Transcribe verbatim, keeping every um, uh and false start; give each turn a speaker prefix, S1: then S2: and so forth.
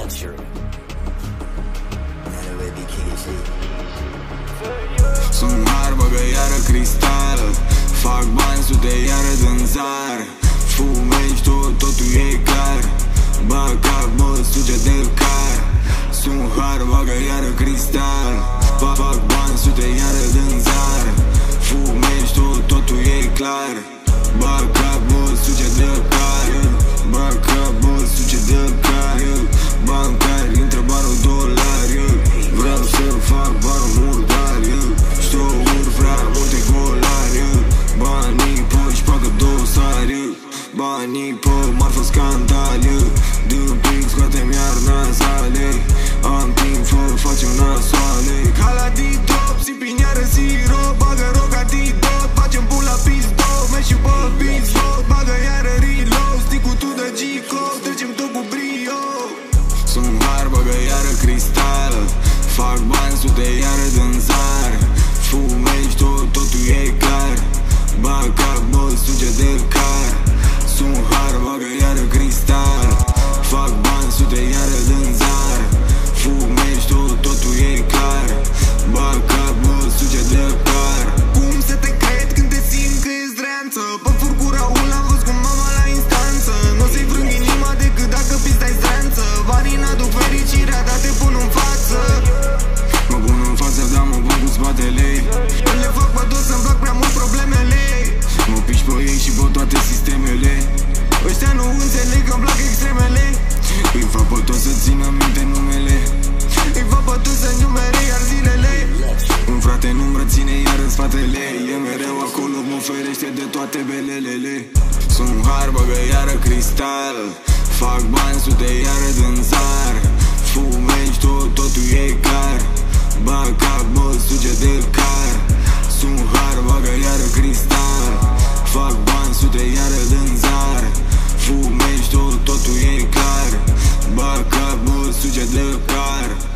S1: luxury. None of it be king and shit.
S2: Sunt har, băgă iară cristal. Fac bani, sute iară din zar. Fumezi tot, totul e clar. Bag cap, bă, suge de car. Sunt har, băgă iară cristal. Fac bani, sute iară din zar. Fumezi tot, totul e clar. Bag cap, bă, suge de car. Bag cap, bă, suge de car. Bancar, intră banul dolar. Vreau să fac banul murdar. Ștouri, prea multe golari. Banii pe își pagă dosari. Banii pe marfă scandal. Dă pic, scoatem iar nazale. Am timp, fă, facem nasoale. Ca la D-Top, sipin iară sirop. Bagă roc antidot, facem pula pistol. Mergi și bă, pistol, bagă iară reload. Stick-ul tu de G-Code, trecem tot cu brio. Sunt har, băgă iară cristal. Fac bani, sute iară din zar. Fumezi tot, totul e clar. Bag cap, bă, suge de car. Sunt har, băgă iară cristal. Fac bani, sute iară din zar. Fumezi tot, totul e clar. Bag cap, bă, suge de car. Cum să te cred când te simt că e zdreanță? Pe furcura Raul am văzut cu mama la instanță. N-o să-i frâng inima decât dacă pista-i stranță. Banii n-aduc fericirea, dar te pun în față. Mă pun în față, dar mă pun cu spatele. Le fac pe toți să-mi plac prea mult problemele. Mă piși pe ei și pe toate sistemele. Ăștia nu înțeleg că-mi plac extremele. Îi fac pe toți să țină minte numele. Îi fac pe toți să-mi numere iar zilele. Un frate nu-mi reține iar în spatele. E mereu acolo, mă ferește de toate belelele. Sunt har, băgă iară cristal. Fac bani, sute iară din zar. Fumezi tot, totul e clar. Bag cap, bă, suge de car. Sunt har, băgă iară cristal. Fac bani, sute iară din zar. Fumezi tot, totul e clar. Bag cap, bă, suge de car.